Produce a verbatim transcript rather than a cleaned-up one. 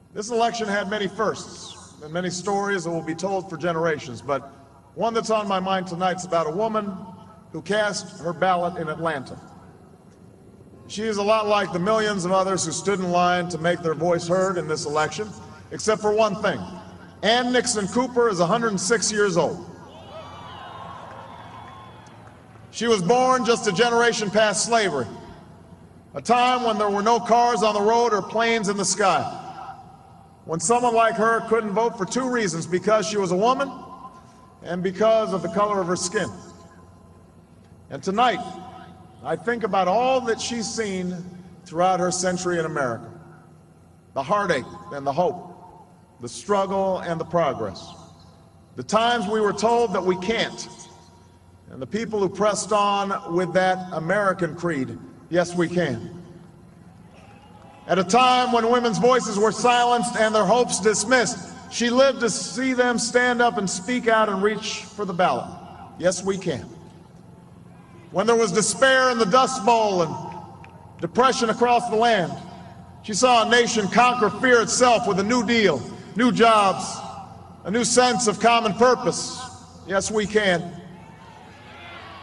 This election had many firsts and many stories that will be told for generations, but one that's on my mind tonight is about a woman who cast her ballot in Atlanta. She is a lot like the millions of others who stood in line to make their voice heard in this election, except for one thing. Ann Nixon Cooper is one hundred six years old. She was born just a generation past slavery, a time when there were no cars on the road or planes in the sky, when someone like her couldn't vote for two reasons: because she was a woman and because of the color of her skin. And tonight, I think about all that she's seen throughout her century in America: the heartache and the hope, the struggle and the progress, the times we were told that we can't, and the people who pressed on with that American creed: yes, we can. At a time when women's voices were silenced and their hopes dismissed, she lived to see them stand up and speak out and reach for the ballot: yes, we can. When there was despair in the Dust Bowl and depression across the land, she saw a nation conquer fear itself with a new deal, new jobs, a new sense of common purpose: yes, we can.